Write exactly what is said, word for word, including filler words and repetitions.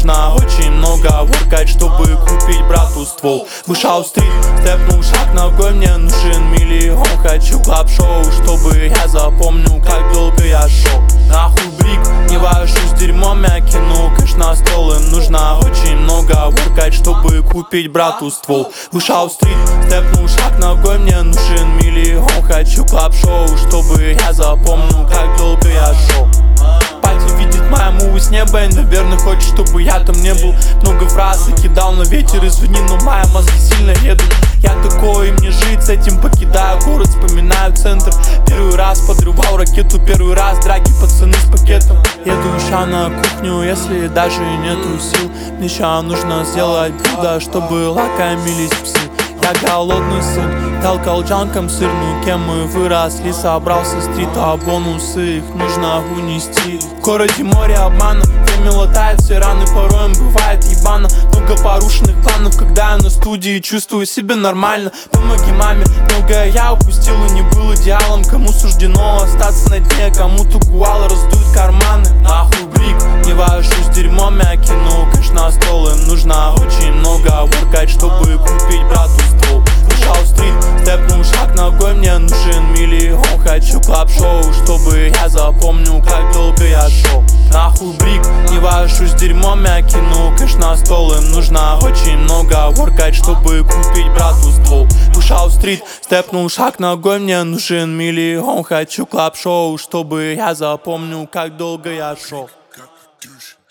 нужно очень много воркать, чтобы купить брату ствол. Вышел стрит, степнул шаг ногой, мне нужен миллион. Хочу клаб-шоу, чтобы я запомнил, как долго я шел. Нахуй брик, не вожусь дерьмом, я кину кэш на стол. Им нужно очень много воркать, чтобы купить брату ствол. Вышел стрит, степнул шаг ногой, мне нужен миллион. Хочу клаб-шоу, чтобы я запомнил, как долго я шел. Пати видит моему с неба и, наверное, хочет, чтобы я там не был. Много фраз и кидал на ветер, извини, но мои мозги сильно едут. Я такой, им не жить, с этим покидаю город, вспоминаю центр. Первый раз подрывал ракету, первый раз драги пацаны с пакетом. Еду ща на кухню, если даже нету сил. Мне ща нужно сделать блюдо, чтобы лакомились псы. Я голодный сын, дал колчанкам сырную, кем мы выросли. Собрался стрита, бонусы, их нужно унести. В городе море обмана, время латает все раны, порой им бывает ебано. Много порушенных планов, когда я на студии чувствую себя нормально. Помоги маме, многое я упустил и не был идеалом. Кому суждено остаться на дне, кому-то гуала раздует карманы. Нахуй брик, не вожусь дерьмом, я кину кэш на стол. Им нужно очень много воркать, чтобы купить брату ствол. Вышел стрит, степнул шаг ногой, мне нужен миллион. Хочу клаб-шоу, чтобы я запомнил, как долго я шел. Нахуй брик, не вожусь дерьмом, я кину кэш на стол. Им нужно очень много воркать, чтобы купить брату ствол. Вышел стрит, степнул шаг ногой, мне нужен миллион. Хочу клаб-шоу, чтобы я запомнил, как долго я шел.